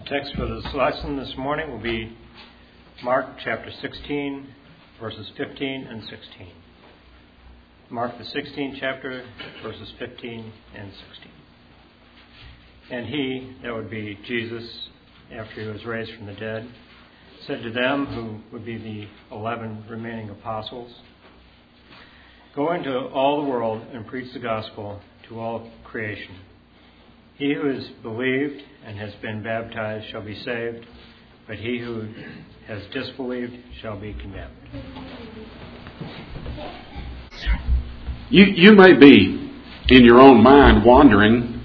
Text for this lesson this morning will be Mark chapter 16, verses 15 and 16. Mark the 16th chapter, verses 15 and 16. And he, that would be Jesus, after he was raised from the dead, said to them, who would be the 11 remaining apostles, "Go into all the world and preach the gospel to all creation. He who has believed and has been baptized shall be saved, but he who has disbelieved shall be condemned." You may be, in your own mind, wondering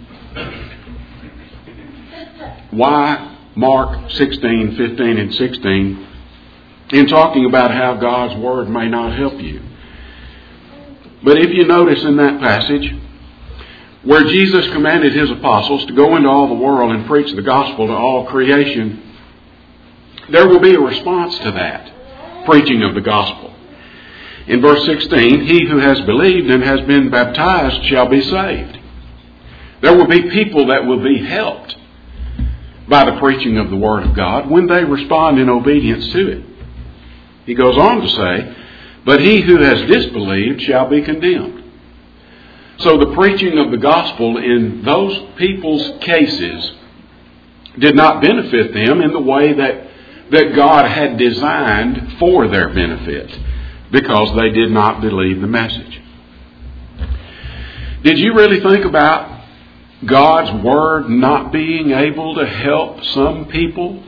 why Mark 16, 15, and 16 in talking about how God's Word may not help you. But if you notice in that passage, where Jesus commanded his apostles to go into all the world and preach the gospel to all creation, there will be a response to that preaching of the gospel. In verse 16, he who has believed and has been baptized shall be saved. There will be people that will be helped by the preaching of the Word of God when they respond in obedience to it. He goes on to say, but he who has disbelieved shall be condemned. So the preaching of the gospel in those people's cases did not benefit them in the way that God had designed for their benefit, because they did not believe the message. Did you really think about God's Word not being able to help some people?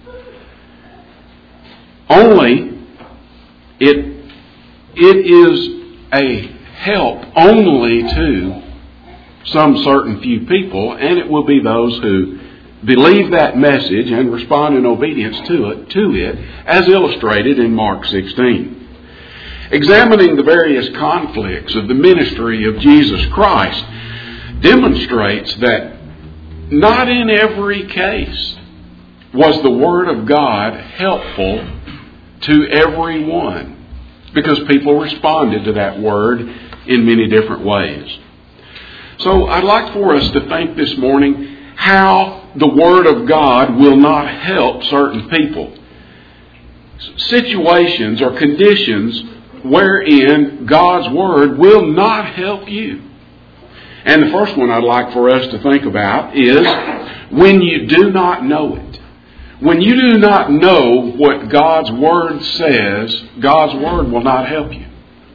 Only it is a help only to some certain few people, and it will be those who believe that message and respond in obedience to it, as illustrated in Mark 16. Examining the various conflicts of the ministry of Jesus Christ demonstrates that not in every case was the Word of God helpful to everyone, because people responded to that Word in many different ways. So I'd like for us to think this morning how the Word of God will not help certain people. Situations or conditions wherein God's Word will not help you. And the first one I'd like for us to think about is when you do not know it. When you do not know what God's Word says, God's Word will not help you.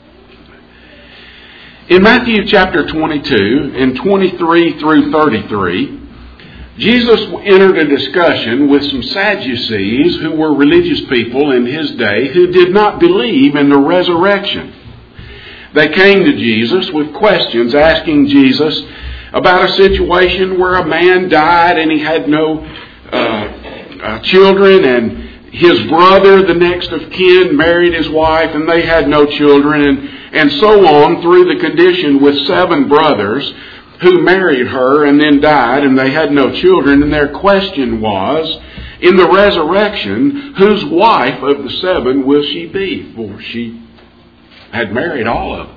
In Matthew chapter 22 and 23 through 33, Jesus entered a discussion with some Sadducees, who were religious people in his day who did not believe in the resurrection. They came to Jesus with questions, asking Jesus about a situation where a man died and he had no children, and his brother, the next of kin, married his wife and they had no children, and so on through the condition with 7 brothers who married her and then died and they had no children. And their question was, in the resurrection, whose wife of the 7 will she be? For she had married all of them.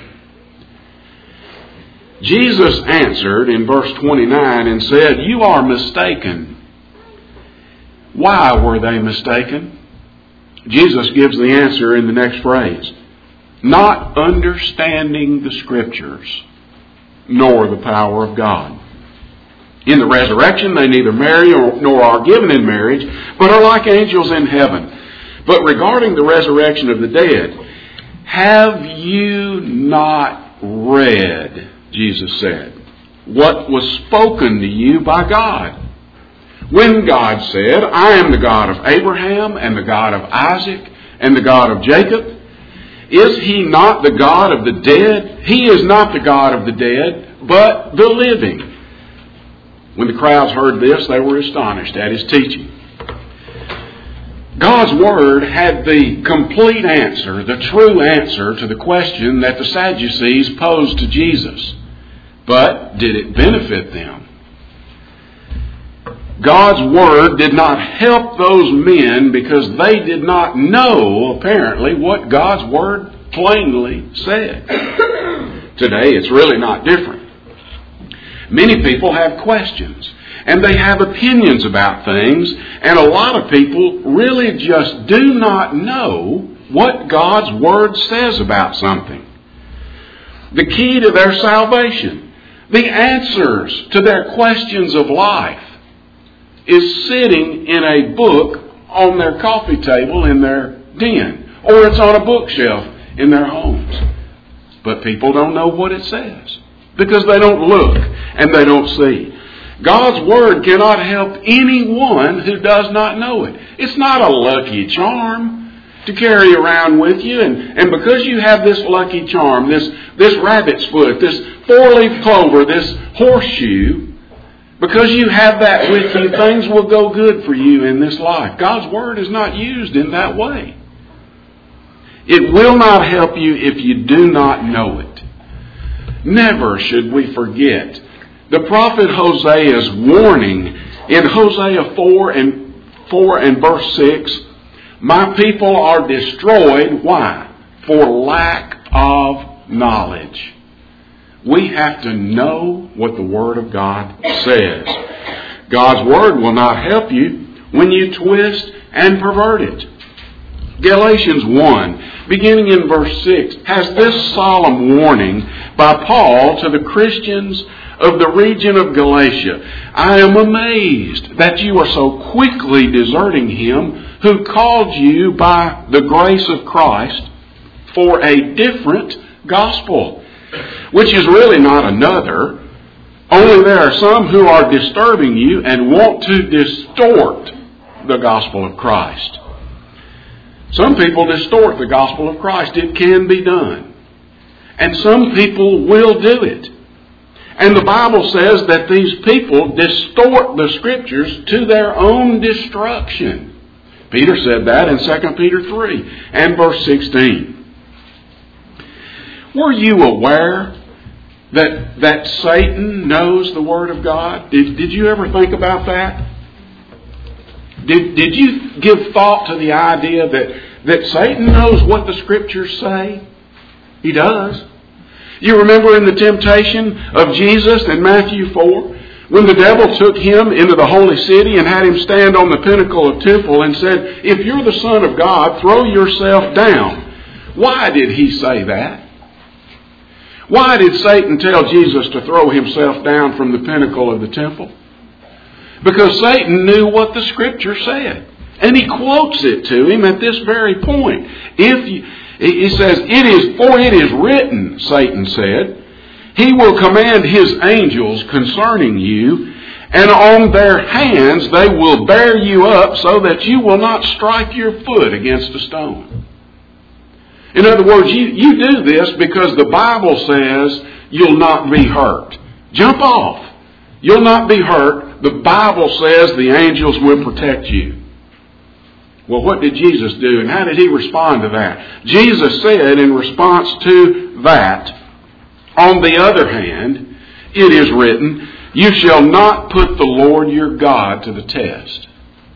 Jesus answered in verse 29 and said, "You are mistaken." Why were they mistaken? Jesus gives the answer in the next phrase. Not understanding the Scriptures, nor the power of God. In the resurrection, they neither marry nor are given in marriage, but are like angels in heaven. But regarding the resurrection of the dead, have you not read, Jesus said, what was spoken to you by God? When God said, "I am the God of Abraham and the God of Isaac and the God of Jacob," is He not the God of the dead? He is not the God of the dead, but the living. When the crowds heard this, they were astonished at His teaching. God's Word had the complete answer, the true answer to the question that the Sadducees posed to Jesus. But did it benefit them? God's Word did not help those men because they did not know, apparently, what God's Word plainly said. Today, it's really not different. Many people have questions. and they have opinions about things, and a lot of people really just do not know what God's Word says about something. The key to their salvation, the answers to their questions of life, is sitting in a book on their coffee table in their den, or it's on a bookshelf in their homes. But people don't know what it says because they don't look and they don't see. God's Word cannot help anyone who does not know it. It's not a lucky charm to carry around with you. And because you have this lucky charm, this rabbit's foot, this four-leaf clover, this horseshoe, because you have that with you, things will go good for you in this life. God's Word is not used in that way. It will not help you if you do not know it. Never should we forget the prophet Hosea's warning in Hosea 4 and verse 6. My people are destroyed. Why? For lack of knowledge. We have to know what the Word of God says. God's Word will not help you when you twist and pervert it. Galatians 1, beginning in verse 6, has this solemn warning by Paul to the Christians of the region of Galatia. I am amazed that you are so quickly deserting Him who called you by the grace of Christ for a different gospel, which is really not another. Only there are some who are disturbing you and want to distort the gospel of Christ. Some people distort the gospel of Christ. It can be done. And some people will do it. And the Bible says that these people distort the Scriptures to their own destruction. Peter said that in 2 Peter 3 and verse 16. Were you aware that Satan knows the Word of God? Did you ever think about that? Did you give thought to the idea that Satan knows what the Scriptures say? He does. You remember in the temptation of Jesus in Matthew 4, when the devil took Him into the holy city and had Him stand on the pinnacle of temple and said, if you're the Son of God, throw yourself down. Why did He say that? Why did Satan tell Jesus to throw himself down from the pinnacle of the temple? Because Satan knew what the Scripture said. And he quotes it to him at this very point. He says, it is written, Satan said, He will command His angels concerning you, and on their hands they will bear you up so that you will not strike your foot against a stone. In other words, you do this because the Bible says you'll not be hurt. Jump off. You'll not be hurt. The Bible says the angels will protect you. Well, what did Jesus do, and how did He respond to that? Jesus said in response to that, on the other hand, it is written, you shall not put the Lord your God to the test.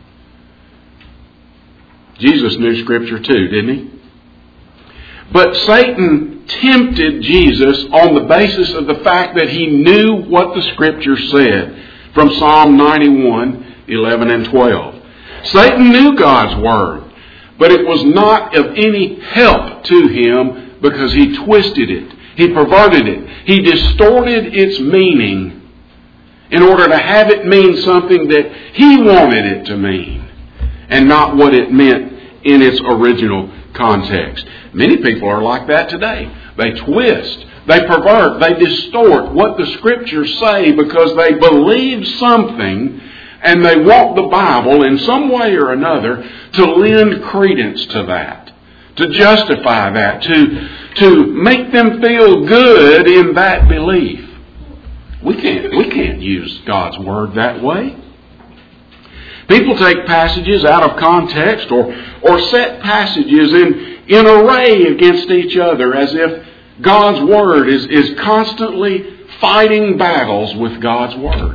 Jesus knew Scripture too, didn't He? But Satan tempted Jesus on the basis of the fact that he knew what the Scripture said from Psalm 91, 11 and 12. Satan knew God's Word, but it was not of any help to him because he twisted it. He perverted it. He distorted its meaning in order to have it mean something that he wanted it to mean and not what it meant in its original context. Many people are like that today. They twist, they pervert, they distort what the Scriptures say because they believe something and they want the Bible in some way or another to lend credence to that, to justify that, to make them feel good in that belief. We can't use God's Word that way. People take passages out of context or set passages in array against each other as if God's Word is constantly fighting battles with God's Word.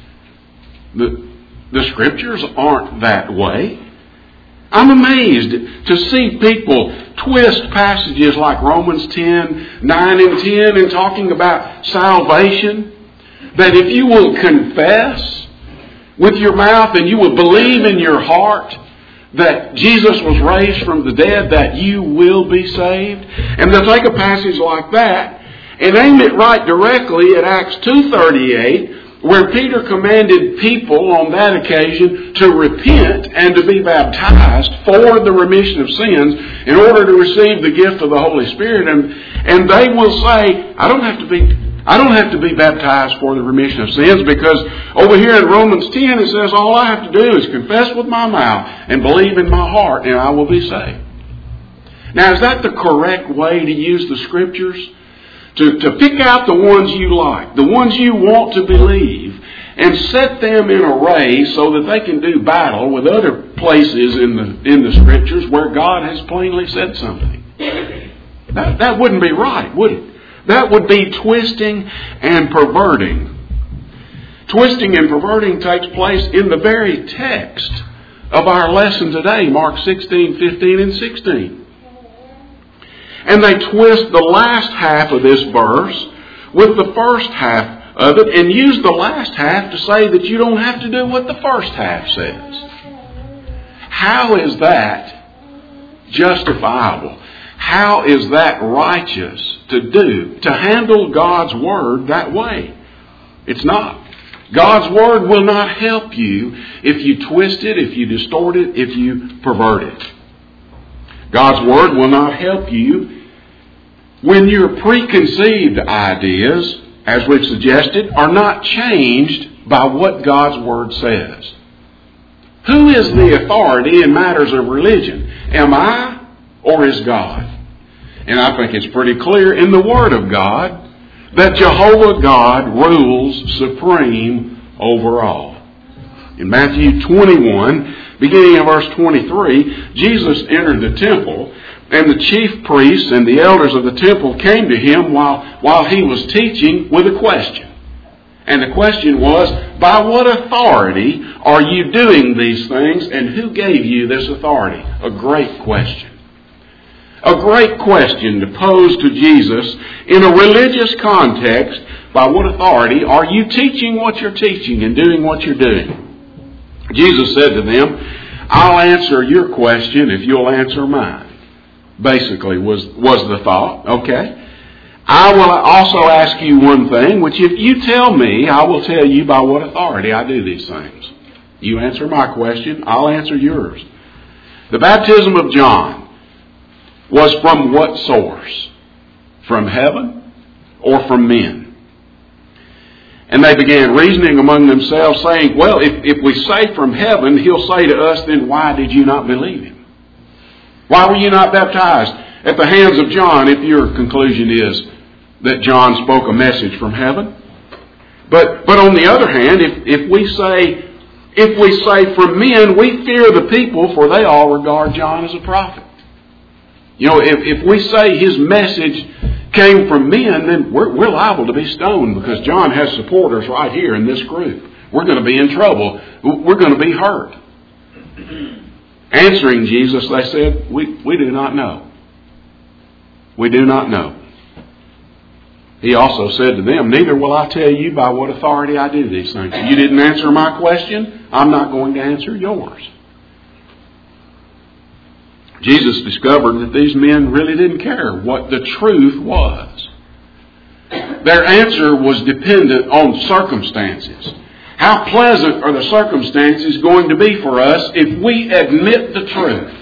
The Scriptures aren't that way. I'm amazed to see people twist passages like Romans 10, 9 and 10 and talking about salvation. That if you will confess with your mouth and you will believe in your heart that Jesus was raised from the dead, that you will be saved. And they'll take a passage like that and aim it right directly at Acts 2:38, where Peter commanded people on that occasion to repent and to be baptized for the remission of sins in order to receive the gift of the Holy Spirit. And they will say, I don't have to be baptized for the remission of sins, because over here in Romans 10 it says all I have to do is confess with my mouth and believe in my heart and I will be saved. Now, is that the correct way to use the Scriptures? To pick out the ones you like, the ones you want to believe, and set them in array so that they can do battle with other places in the Scriptures where God has plainly said something. That wouldn't be right, would it? That would be twisting and perverting. Twisting and perverting takes place in the very text of our lesson today, Mark 16, 15, and 16. And they twist the last half of this verse with the first half of it and use the last half to say that you don't have to do what the first half says. How is that justifiable? How is that righteous to do, to handle God's Word that way? It's not. God's Word will not help you if you twist it, if you distort it, if you pervert it. God's Word will not help you when your preconceived ideas, as we've suggested, are not changed by what God's Word says. Who is the authority in matters of religion? Am I or is God? And I think it's pretty clear in the Word of God that Jehovah God rules supreme over all. In Matthew 21, beginning in verse 23, Jesus entered the temple, and the chief priests and the elders of the temple came to him while he was teaching with a question. And the question was, by what authority are you doing these things, and who gave you this authority? A great question. A great question to pose to Jesus in a religious context. By what authority are you teaching what you're teaching and doing what you're doing? Jesus said to them, I'll answer your question if you'll answer mine. Basically was the thought. Okay. I will also ask you one thing, which if you tell me, I will tell you by what authority I do these things. You answer my question, I'll answer yours. The baptism of John was from what source? From heaven or from men? And they began reasoning among themselves, saying, well, if we say from heaven, he'll say to us, then why did you not believe him? Why were you not baptized at the hands of John if your conclusion is that John spoke a message from heaven? But on the other hand, if we say from men, we fear the people, for they all regard John as a prophet. You know, if we say his message came from men, then we're liable to be stoned, because John has supporters right here in this group. We're going to be in trouble. We're going to be hurt. Answering Jesus, they said, we do not know. We do not know. He also said to them, neither will I tell you by what authority I do these things. You didn't answer my question, I'm not going to answer yours. Jesus discovered that these men really didn't care what the truth was. Their answer was dependent on circumstances. How pleasant are the circumstances going to be for us if we admit the truth?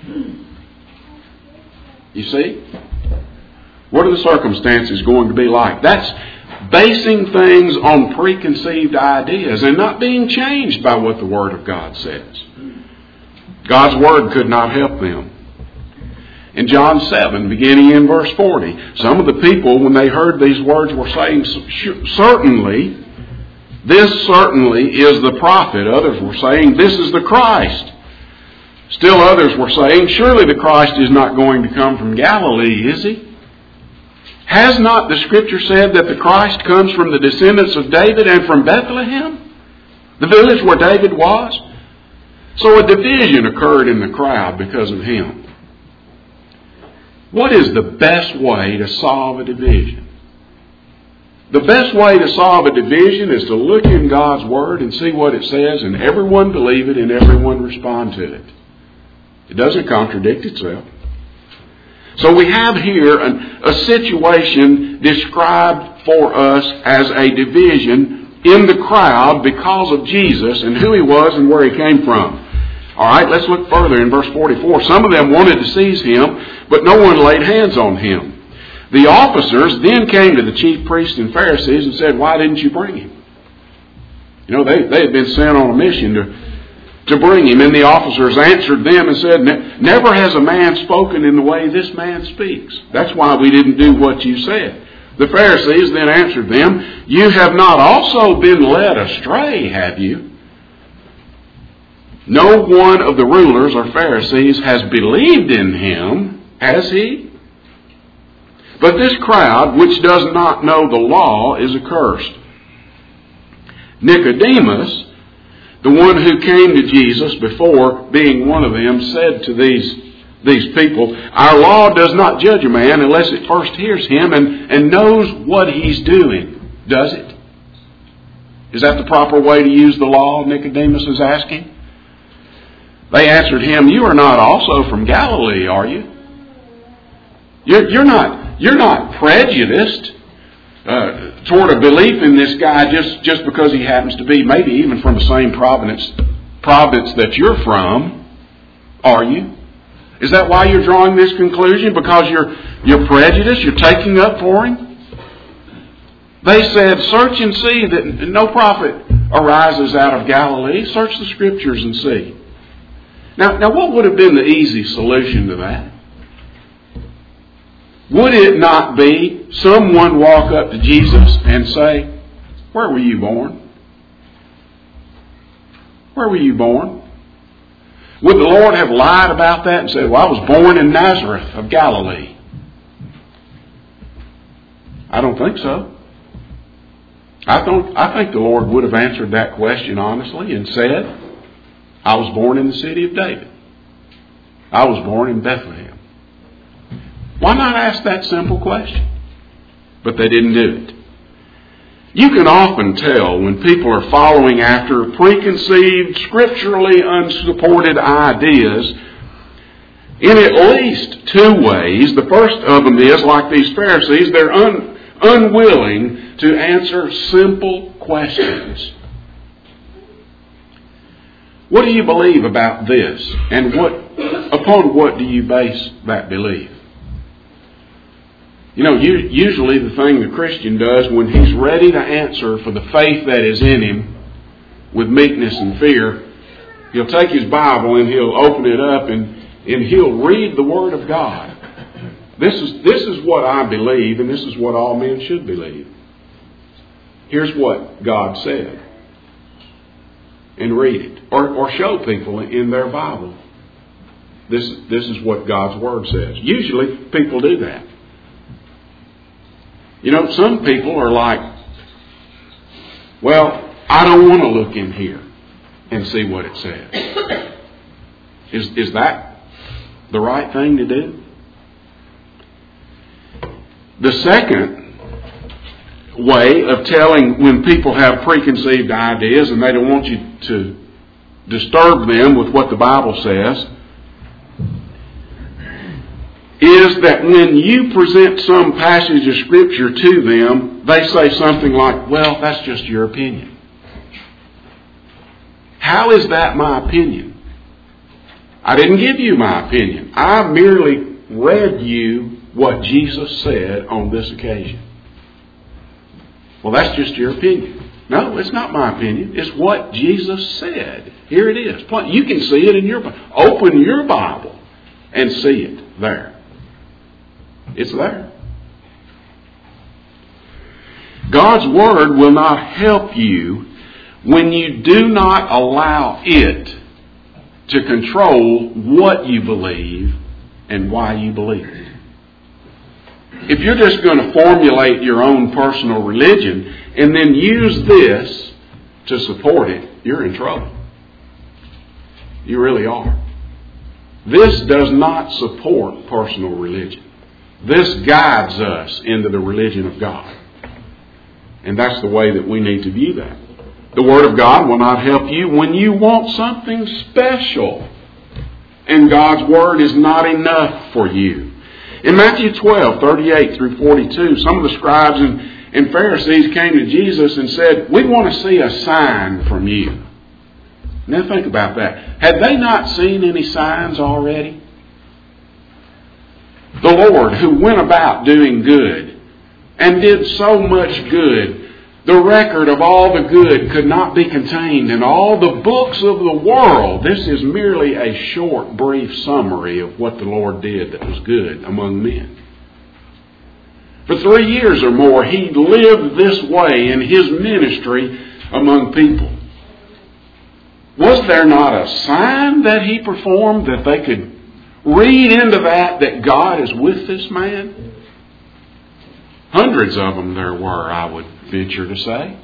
You see? What are the circumstances going to be like? That's basing things on preconceived ideas and not being changed by what the Word of God says. God's Word could not help them. In John 7, beginning in verse 40, some of the people, when they heard these words, were saying, certainly, this certainly is the prophet. Others were saying, this is the Christ. Still others were saying, surely the Christ is not going to come from Galilee, is he? Has not the Scripture said that the Christ comes from the descendants of David and from Bethlehem, the village where David was? So a division occurred in the crowd because of him. What is the best way to solve a division? The best way to solve a division is to look in God's Word and see what it says, and everyone believe it and everyone respond to it. It doesn't contradict itself. So we have here a situation described for us as a division in the crowd because of Jesus and who He was and where He came from. All right, let's look further in verse 44. Some of them wanted to seize Him, but no one laid hands on Him. The officers then came to the chief priests and Pharisees and said, "Why didn't you bring Him?" You know, they had been sent on a mission to bring Him. And the officers answered them and said, "Never has a man spoken in the way this man speaks. That's why we didn't do what you said." The Pharisees then answered them, "You have not also been led astray, have you? No one of the rulers or Pharisees has believed in Him, has he? But this crowd, which does not know the law, is accursed." Nicodemus, the one who came to Jesus before, being one of them, said to these people, "Our law does not judge a man unless it first hears him and knows what he's doing. Does it?" Is that the proper way to use the law? Nicodemus is asking. They answered him, "You are not also from Galilee, are you? You're not prejudiced toward a belief in this guy just because he happens to be maybe even from the same province that you're from, are you? Is that why you're drawing this conclusion? Because you're prejudiced? You're taking up for him?" They said, "Search and see that no prophet arises out of Galilee. Search the Scriptures and see." Now what would have been the easy solution to that? Would it not be someone walk up to Jesus and say, "Where were you born? Where were you born?" Would the Lord have lied about that and said, "Well, I was born in Nazareth of Galilee"? I don't think so. I think the Lord would have answered that question honestly and said, "I was born in the city of David. I was born in Bethlehem." Why not ask that simple question? But they didn't do it. You can often tell when people are following after preconceived, scripturally unsupported ideas in at least two ways. The first of them is, like these Pharisees, they're unwilling to answer simple questions. What do you believe about this? And upon what do you base that belief? You know, usually the thing the Christian does when he's ready to answer for the faith that is in him with meekness and fear, he'll take his Bible and he'll open it up and he'll read the Word of God. This is what I believe, and this is what all men should believe. Here's what God said. And read it. Or show people in their Bible. This is what God's Word says. Usually people do that. You know, some people are like, "Well, I don't want to look in here and see what it says." Is that the right thing to do? The second way of telling when people have preconceived ideas and they don't want you to disturb them with what the Bible says is that when you present some passage of Scripture to them, they say something like, "Well, that's just your opinion." How is that my opinion? I didn't give you my opinion. I merely read you what Jesus said on this occasion. Well, that's just your opinion. No, it's not my opinion. It's what Jesus said. Here it is. You can see it in your Bible. Open your Bible and see it there. It's there. God's Word will not help you when you do not allow it to control what you believe and why you believe it. If you're just going to formulate your own personal religion and then use this to support it, you're in trouble. You really are. This does not support personal religion. This guides us into the religion of God. And that's the way that we need to view that. The Word of God will not help you when you want something special. And God's Word is not enough for you. In Matthew 12:38 through 42, some of the scribes and Pharisees came to Jesus and said, "We want to see a sign from you." Now think about that. Had they not seen any signs already? The Lord, who went about doing good and did so much good, the record of all the good could not be contained in all the books of the world. This is merely a short, brief summary of what the Lord did that was good among men. For 3 years or more, He lived this way in His ministry among people. Was there not a sign that He performed that they could read into that God is with this man? Hundreds of them there were, I would venture to say.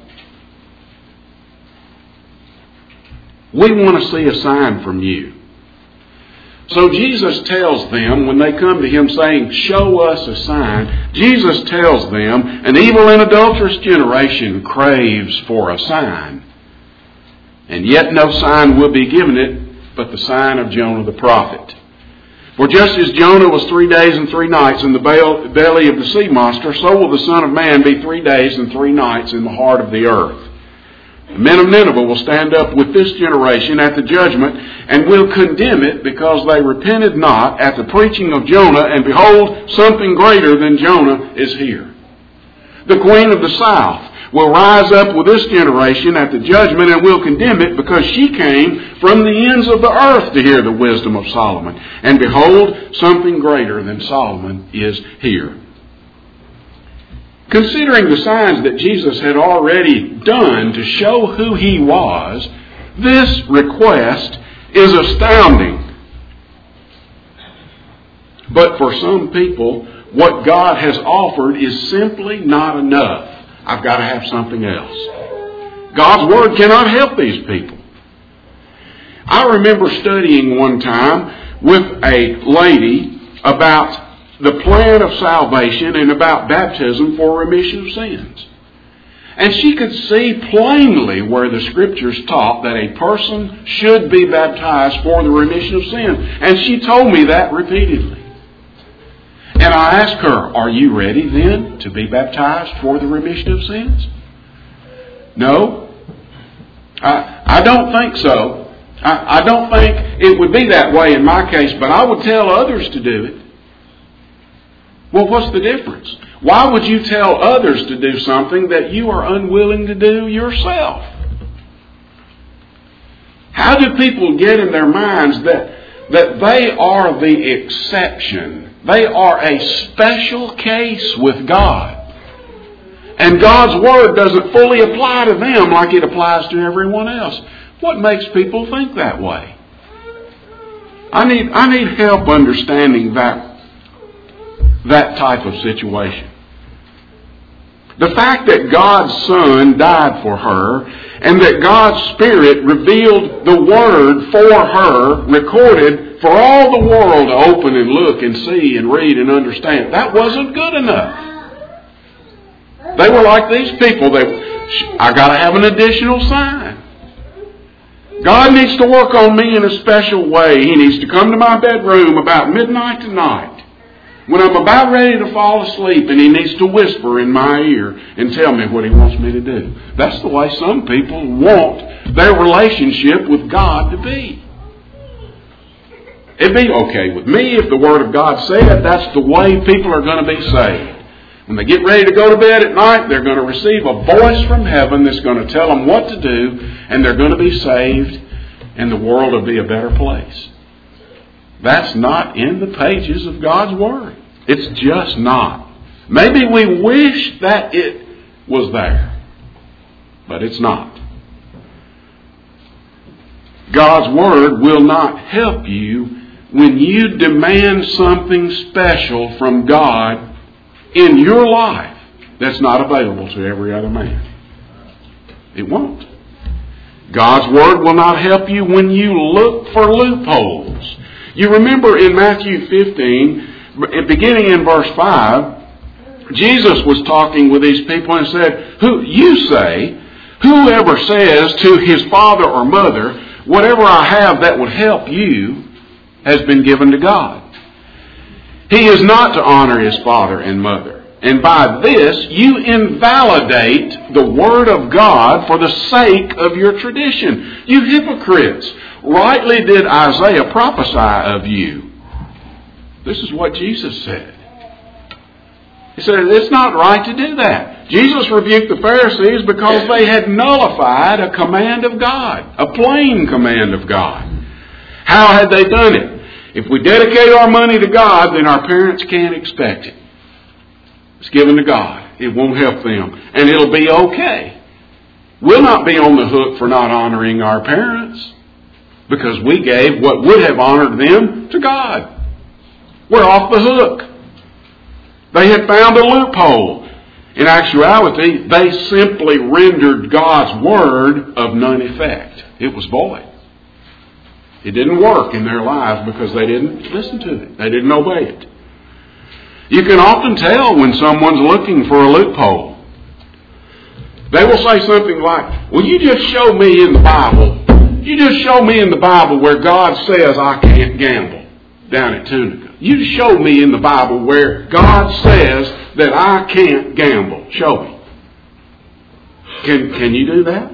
We want to see a sign from you. So Jesus tells them, when they come to Him saying, "Show us a sign," Jesus tells them, an evil and adulterous generation craves for a sign. And yet no sign will be given it but the sign of Jonah the prophet. For just as Jonah was 3 days and 3 nights in the belly of the sea monster, so will the Son of Man be 3 days and 3 nights in the heart of the earth. The men of Nineveh will stand up with this generation at the judgment and will condemn it because they repented not at the preaching of Jonah, and behold, something greater than Jonah is here. The queen of the south will rise up with this generation at the judgment and will condemn it because she came from the ends of the earth to hear the wisdom of Solomon. And behold, something greater than Solomon is here. Considering the signs that Jesus had already done to show who He was, this request is astounding. But for some people, what God has offered is simply not enough. I've got to have something else. God's Word cannot help these people. I remember studying one time with a lady about the plan of salvation and about baptism for remission of sins. And she could see plainly where the Scriptures taught that a person should be baptized for the remission of sins. And she told me that repeatedly. And I asked her, "Are you ready then to be baptized for the remission of sins?" "No, I don't think so. I don't think it would be that way in my case, but I would tell others to do it." Well, what's the difference? Why would you tell others to do something that you are unwilling to do yourself? How do people get in their minds that they are the exception? They are a special case with God. And God's Word doesn't fully apply to them like it applies to everyone else. What makes people think that way? I need help understanding that type of situation. The fact that God's Son died for her and that God's Spirit revealed the Word for her, recorded for all the world to open and look and see and read and understand, that wasn't good enough. They were like these people. I got to have an additional sign. God needs to work on me in a special way. He needs to come to my bedroom about midnight tonight when I'm about ready to fall asleep, and He needs to whisper in my ear and tell me what He wants me to do. That's the way some people want their relationship with God to be. It'd be okay with me if the Word of God said that's the way people are going to be saved. When they get ready to go to bed at night, they're going to receive a voice from heaven that's going to tell them what to do, and they're going to be saved, and the world will be a better place. That's not in the pages of God's Word. It's just not. Maybe we wish that it was there, but it's not. God's Word will not help you when you demand something special from God in your life that's not available to every other man. It won't. God's Word will not help you when you look for loopholes. You remember in Matthew 15, beginning in verse 5, Jesus was talking with these people and said, whoever says to his father or mother, whatever I have that would help you has been given to God. He is not to honor his father and mother. And by this, you invalidate the Word of God for the sake of your tradition. You hypocrites! Rightly did Isaiah prophesy of you. This is what Jesus said. He said, it's not right to do that. Jesus rebuked the Pharisees because they had nullified a command of God, a plain command of God. How had they done it? If we dedicate our money to God, then our parents can't expect it. It's given to God. It won't help them. And it'll be okay. We'll not be on the hook for not honoring our parents because we gave what would have honored them to God. We're off the hook. They had found a loophole. In actuality, they simply rendered God's word of none effect. It was void. It didn't work in their lives because they didn't listen to it. They didn't obey it. You can often tell when someone's looking for a loophole. They will say something like, well, you just show me in the Bible. You just show me in the Bible where God says I can't gamble down at Tunica. You just show me in the Bible where God says that I can't gamble. Show me. Can you do that?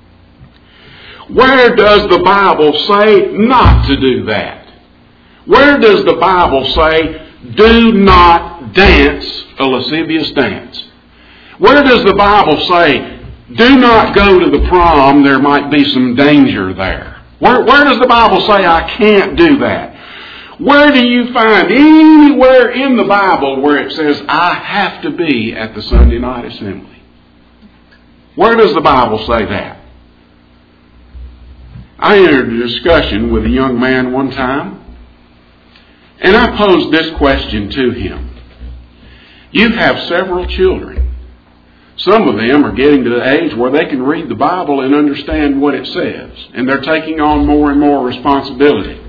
Where does the Bible say not to do that? Where does the Bible say do not dance a lascivious dance? Where does the Bible say, do not go to the prom, there might be some danger there? Where does the Bible say I can't do that? Where do you find anywhere in the Bible where it says I have to be at the Sunday night assembly? Where does the Bible say that? I entered a discussion with a young man one time, and I posed this question to him. You have several children. Some of them are getting to the age where they can read the Bible and understand what it says. And they're taking on more and more responsibility.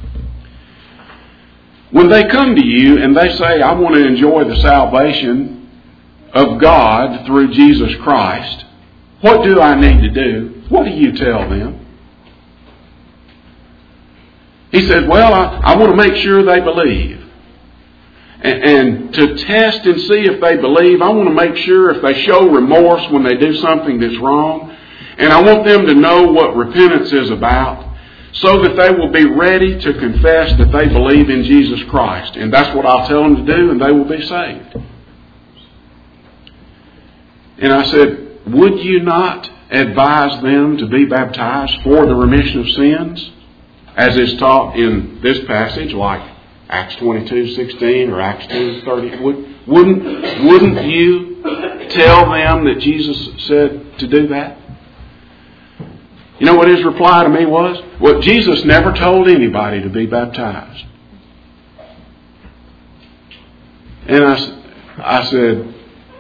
When they come to you and they say, I want to enjoy the salvation of God through Jesus Christ, what do I need to do? What do you tell them? He said, well, I want to make sure they believe. And to test and see if they believe, I want to make sure if they show remorse when they do something that's wrong. And I want them to know what repentance is about so that they will be ready to confess that they believe in Jesus Christ. And that's what I'll tell them to do, and they will be saved. And I said, would you not advise them to be baptized for the remission of sins, as is taught in this passage, like Acts 22:16 or Acts 2:30? Wouldn't you tell them that Jesus said to do that? You know what his reply to me was? Well, Jesus never told anybody to be baptized. And I said,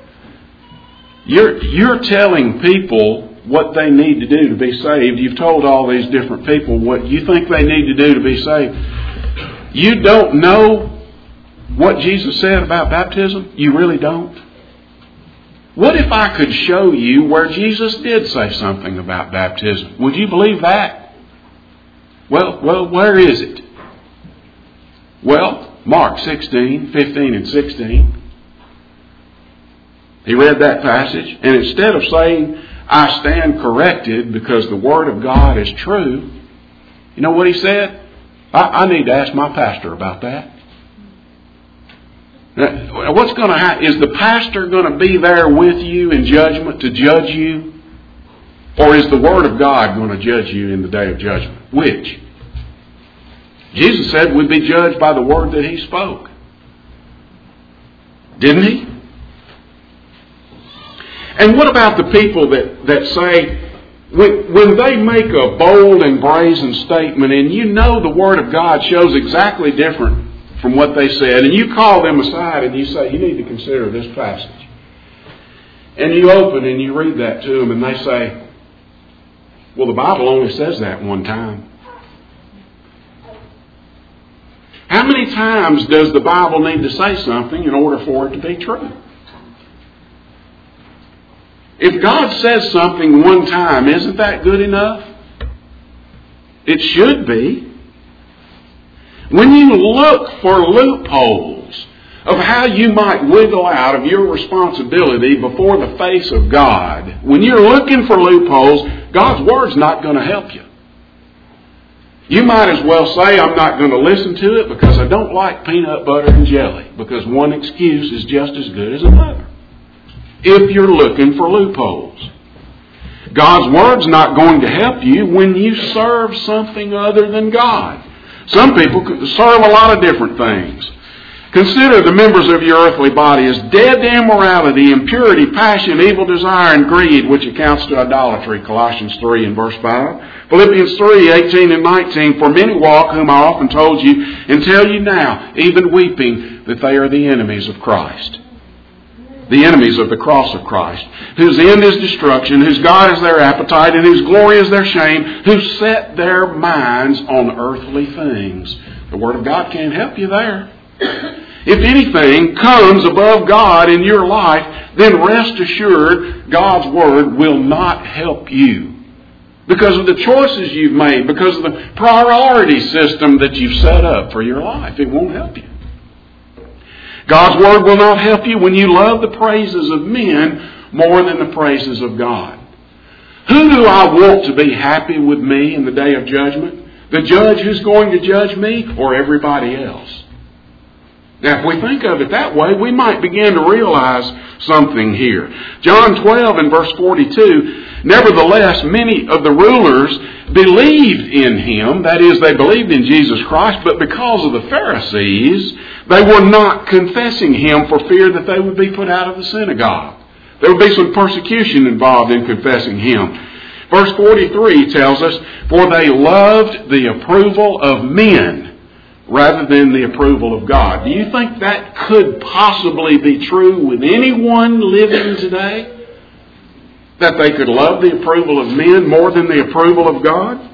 you're telling people what they need to do to be saved. You've told all these different people what you think they need to do to be saved. You don't know what Jesus said about baptism? You really don't? What if I could show you where Jesus did say something about baptism? Would you believe that? Well, where is it? Well, Mark 16:15 and 16. He read that passage, and instead of saying, I stand corrected because the Word of God is true, you know what he said? I need to ask my pastor about that. What's going to happen? Is the pastor going to be there with you in judgment to judge you? Or is the Word of God going to judge you in the day of judgment? Which? Jesus said we'd be judged by the Word that He spoke. Didn't He? And what about the people that say, when they make a bold and brazen statement and you know the Word of God shows exactly different from what they said, and you call them aside and you say, you need to consider this passage. And you open and you read that to them and they say, well, the Bible only says that one time. How many times does the Bible need to say something in order for it to be true? If God says something one time, isn't that good enough? It should be. When you look for loopholes of how you might wiggle out of your responsibility before the face of God, when you're looking for loopholes, God's Word's not going to help you. You might as well say, I'm not going to listen to it because I don't like peanut butter and jelly, because one excuse is just as good as another. If you're looking for loopholes. God's Word's not going to help you when you serve something other than God. Some people serve a lot of different things. Consider the members of your earthly body as dead to immorality, impurity, passion, evil desire, and greed, which accounts to idolatry, Colossians 3 and verse 5. Philippians 3, 18 and 19, for many walk, whom I often told you, and tell you now, even weeping, that they are the enemies of Christ. The enemies of the cross of Christ, whose end is destruction, whose God is their appetite, and whose glory is their shame, who set their minds on earthly things. The Word of God can't help you there. If anything comes above God in your life, then rest assured God's Word will not help you. Because of the choices you've made, because of the priority system that you've set up for your life, it won't help you. God's Word will not help you when you love the praises of men more than the praises of God. Who do I want to be happy with me in the day of judgment? The judge who's going to judge me, or everybody else? Now, if we think of it that way, we might begin to realize something here. John 12 and verse 42, nevertheless, many of the rulers believed in Him. That is, they believed in Jesus Christ, but because of the Pharisees, they were not confessing Him for fear that they would be put out of the synagogue. There would be some persecution involved in confessing Him. Verse 43 tells us, for they loved the approval of men rather than the approval of God. Do you think that could possibly be true with anyone living today? That they could love the approval of men more than the approval of God?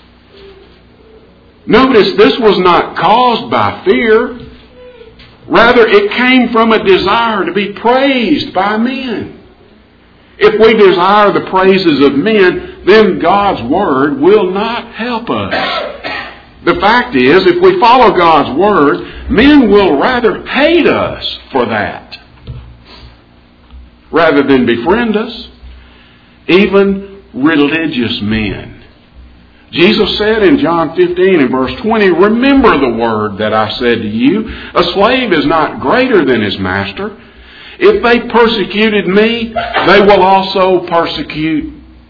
Notice this was not caused by fear. Rather, it came from a desire to be praised by men. If we desire the praises of men, then God's Word will not help us. The fact is, if we follow God's Word, men will rather hate us for that rather than befriend us. Even religious men. Jesus said in John 15 and verse 20, remember the word that I said to you, a slave is not greater than his master. If they persecuted me, they will also persecute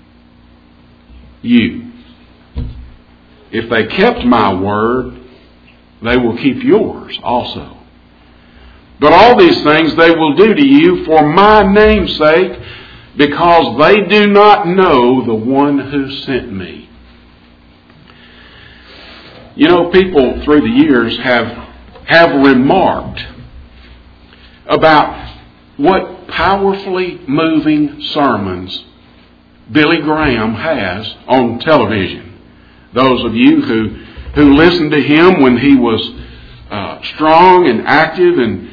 you. If they kept my word, they will keep yours also. But all these things they will do to you for my name's sake, because they do not know the one who sent me. You know, people through the years have remarked about what powerfully moving sermons Billy Graham has on television. Those of you who listened to him when he was strong and active and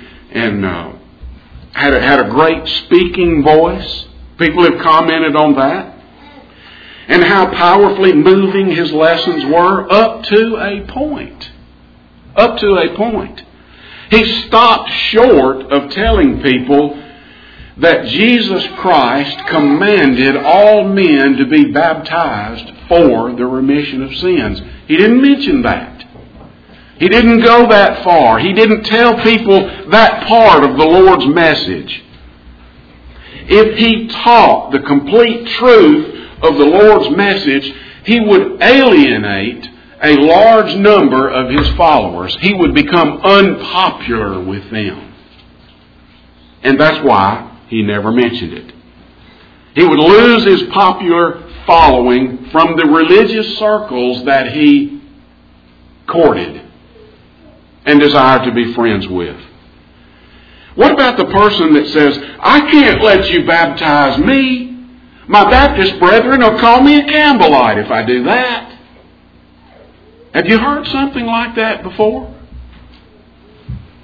had a great speaking voice, people have commented on that. And how powerfully moving his lessons were up to a point. Up to a point. He stopped short of telling people that Jesus Christ commanded all men to be baptized for the remission of sins. He didn't mention that. He didn't go that far. He didn't tell people that part of the Lord's message. If he taught the complete truth of the Lord's message, he would alienate a large number of his followers. He would become unpopular with them. And that's why he never mentioned it. He would lose his popular following from the religious circles that he courted and desired to be friends with. What about the person that says, I can't let you baptize me. My Baptist brethren will call me a Campbellite if I do that. Have you heard something like that before?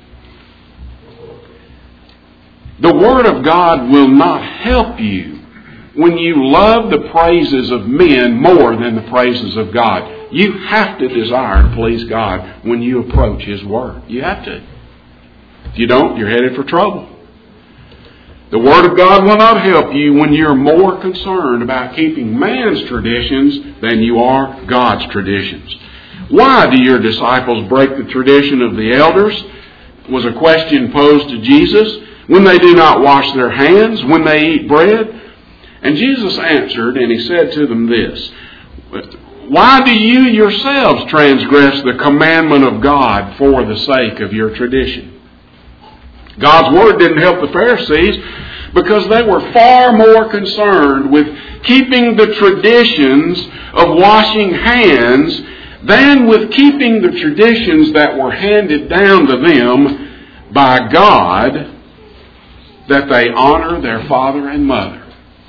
The Word of God will not help you when you love the praises of men more than the praises of God. You have to desire to please God when you approach His Word. You have to. If you don't, you're headed for trouble. The Word of God will not help you when you're more concerned about keeping man's traditions than you are God's traditions. Why do your disciples break the tradition of the elders? Was a question posed to Jesus. When they do not wash their hands, when they eat bread. And Jesus answered, and He said to them this, why do you yourselves transgress the commandment of God for the sake of your tradition? God's Word didn't help the Pharisees because they were far more concerned with keeping the traditions of washing hands than with keeping the traditions that were handed down to them by God, that they honor their father and mother.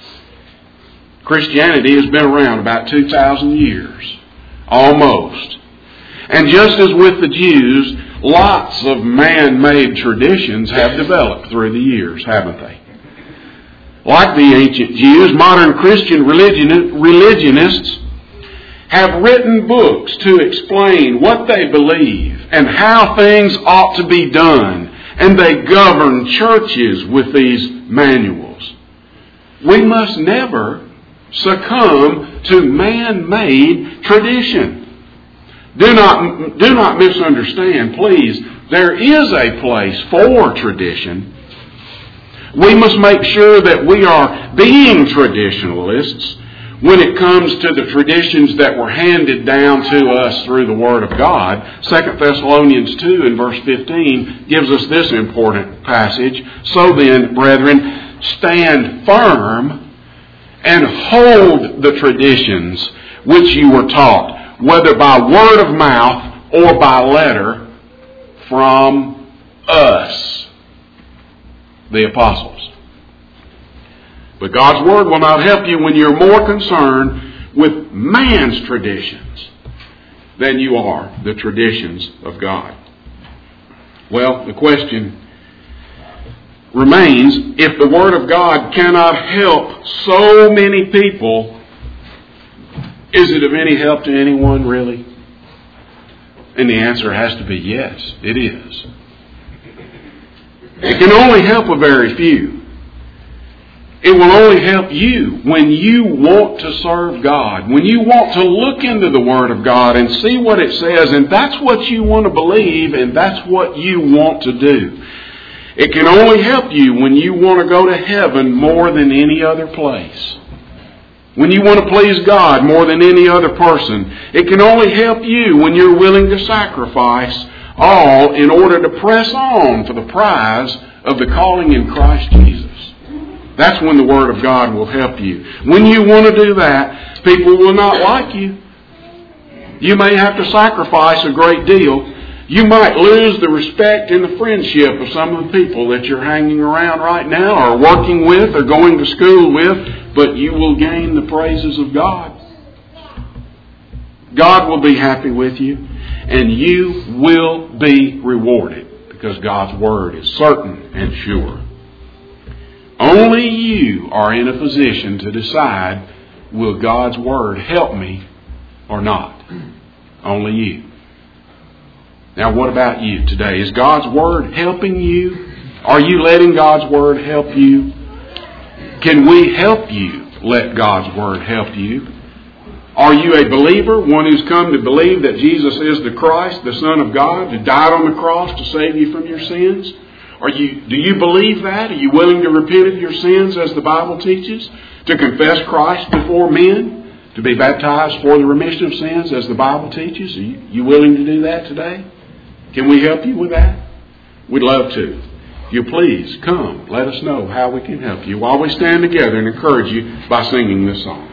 Christianity has been around about 2,000 years, almost. And just as with the Jews, lots of man-made traditions have developed through the years, haven't they? Like the ancient Jews, modern Christian religionists have written books to explain what they believe and how things ought to be done, and they govern churches with these manuals. We must never succumb to man-made tradition. Do not misunderstand, please. There is a place for tradition. We must make sure that we are being traditionalists when it comes to the traditions that were handed down to us through the Word of God. 2 Thessalonians 2 and verse 15 gives us this important passage. So then, brethren, stand firm and hold the traditions which you were taught, whether by word of mouth or by letter from us, the apostles. But God's Word will not help you when you're more concerned with man's traditions than you are the traditions of God. Well, the question remains, if the Word of God cannot help so many people, is it of any help to anyone, really? And the answer has to be yes, it is. It can only help a very few. It will only help you when you want to serve God, when you want to look into the Word of God and see what it says, and that's what you want to believe, and that's what you want to do. It can only help you when you want to go to heaven more than any other place. When you want to please God more than any other person. It can only help you when you're willing to sacrifice all in order to press on for the prize of the calling in Christ Jesus. That's when the Word of God will help you. When you want to do that, people will not like you. You may have to sacrifice a great deal. You might lose the respect and the friendship of some of the people that you're hanging around right now or working with or going to school with, but you will gain the praises of God. God will be happy with you, and you will be rewarded because God's Word is certain and sure. Only you are in a position to decide, will God's Word help me or not? Only you. Now, what about you today? Is God's Word helping you? Are you letting God's Word help you? Can we help you let God's Word help you? Are you a believer, one who's come to believe that Jesus is the Christ, the Son of God, who died on the cross to save you from your sins? Do you believe that? Are you willing to repent of your sins as the Bible teaches? To confess Christ before men? To be baptized for the remission of sins as the Bible teaches? Are you willing to do that today? Can we help you with that? We'd love to. If you please, come, let us know how we can help you while we stand together and encourage you by singing this song.